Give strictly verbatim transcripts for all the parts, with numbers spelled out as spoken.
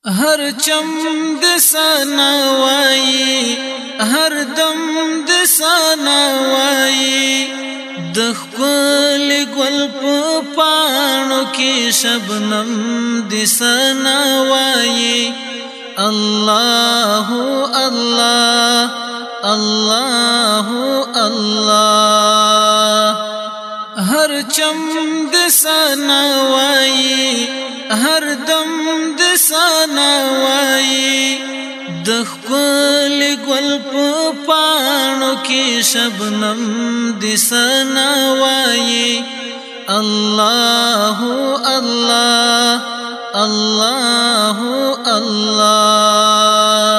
هر چم د سنا وای هر دم د سنا وای د خپل ګل په پاڼو کې شبنم د سنا وای الله الله الله الله هر چم د سنا وای هر دم د سنا وای د خپل ګل په پاڼو کې شبنم د سنا وای الله الله الله الله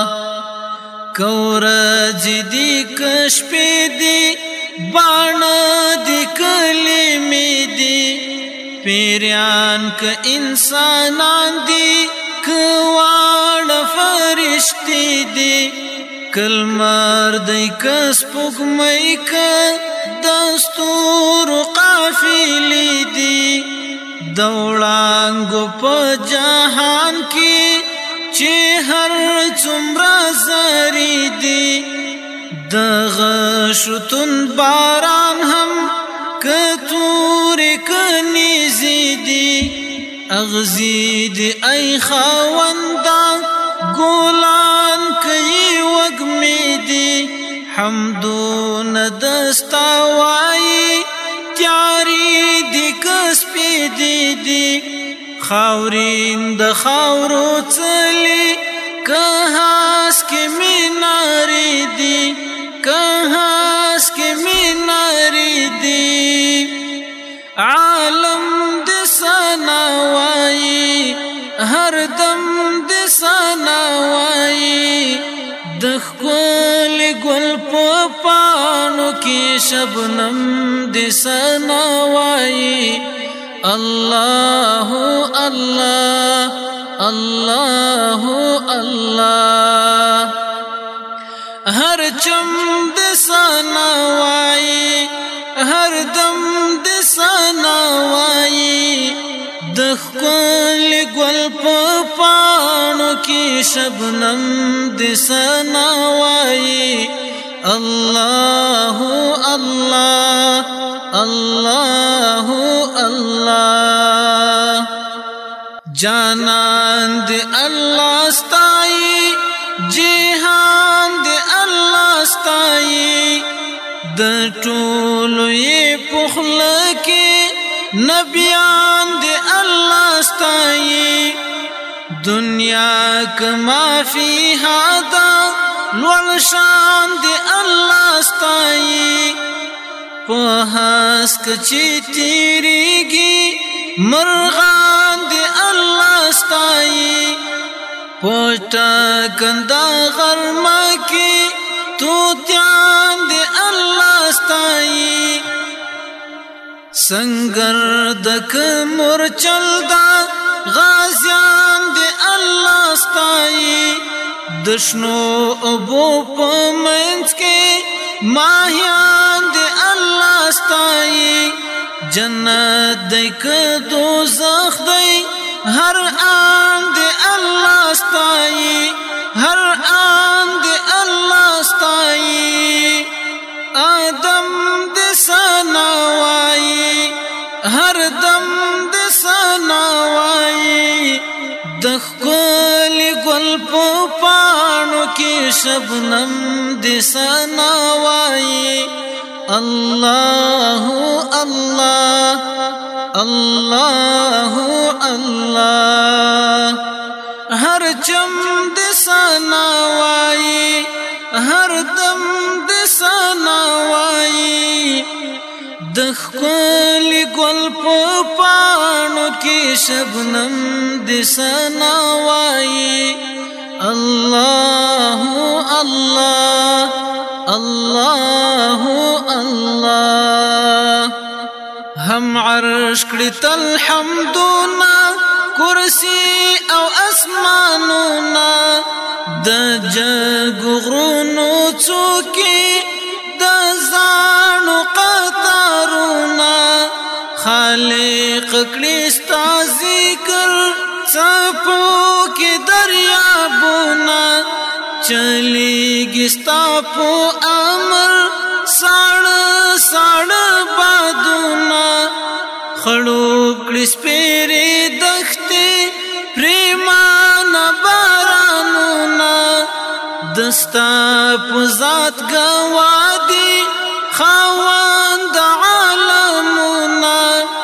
کورج دی کشپې دی باڼه دی کلمې دی پیریان که انسانان دی کواړ فرشتي دی کلمر دی کس پګمې ک دستور قافلې دی دوړانګو په جهان کې چې هر څومره زری دی دغه شتون باران هم کتور کني زیدي اغزید ای خاوندا ګلان کوي وګمې دي حمدون دستا وای تیاری دی کسپې دي دي خاورین د خاورو څلي که هاس کې مینارې دي که هاس کې مینارې دي عالم د سنا وای هر دم د سنا وای د خپل ګل په پاڼو کې شبنم د سنا وای الله الله الله الله هر چم د سنا وای هر دم د سنا وای د خپل ګل په پاڼو کې شبنم د سنا وای الله الله الله الله جانان د الله ستای جهان د الله ستای د ټولو یې پخله کې نبیان د الله ستای دنیا کما فیها دا لوړ شان د الله ستای په هسک چې تیریږي مرغان د الله ستای پټه کنده غرمه کې توتیان د الله ستای سنگر دک مرچل دا غازیان د الله ستای دشنو ابو په منځ کې ماهیان د الله ستای جنت دی که دوزخ دی هر آن د الله ستای هر آن د الله ستای آدم د سنا وای هر دم د سنا وای د خپل ګل په پاڼو کې شبنم د سنا وای الله الله الله الله هر چم د سنا وای هر دم د سنا وای د خپل ګل په پاڼو کې شبنم د سنا وای الله الله الله الله هم عرش کړي تل حمدونه کرسی او اسمانونه د جګ غرونو څوکي د زانو قطارونه خالق کړي ستا ذکر څپو کې دریا چلیږي ستا په امر ساړه ساړه بادونه خړو کړي سپېرې دښتې پرېمانه بارانونه دستا په ذات ګواه دي خاوند عالمونه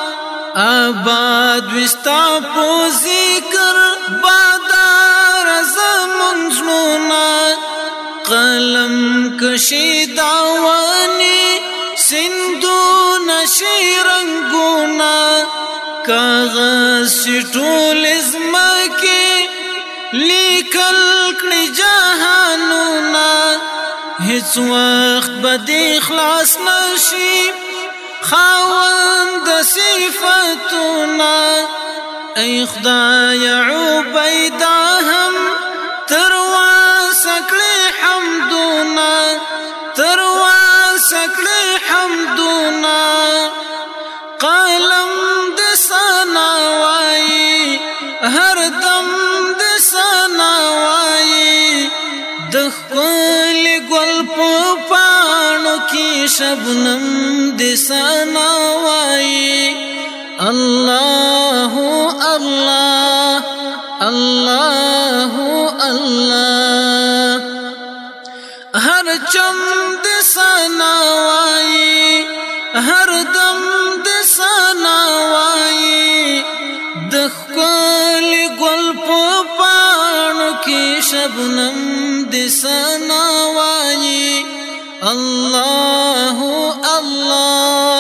آباد وي ستا په ذکر بادار زمونږ زړونه قلم کشي داواني سندونه شي رنګونه کاغذ شي ټول ځمکې لیکل کړي جهانونه هیڅ وخت به دې خلاص نشي خاوند صفتونه ای خدای عبیده هم تر واسه کړي حمدونه تر واسه کړي حمدونه قلم د ثنا وایي هر دم د ثنا وایي د ښکلي ګل په پاڼو کې شبنم د ثنا وایي الله الله الله الله هر چم د ثنا وایي هر دم د ثنا وایي د ښکلي ګل په پاڼو کې شبنم د ثنا وایي الله الله